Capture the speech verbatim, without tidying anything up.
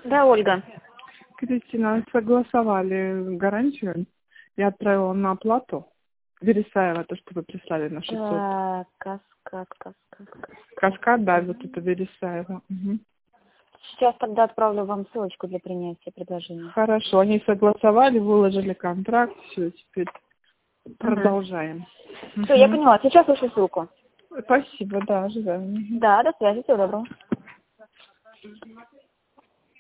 Да, Ольга. Кристина, согласовали гарантию. Я отправила на оплату. Вересаева, то, что вы прислали на шестьсот. Так, каскад, каскад. Каскад, да, вот это Вересаева. Угу. Сейчас тогда отправлю вам ссылочку для принятия предложения. Хорошо, они согласовали, выложили контракт, все, теперь Угу. продолжаем. Все, Угу. я поняла. Сейчас вышлю ссылку. Спасибо, да, ожидаем. Да, до связи, всего доброго.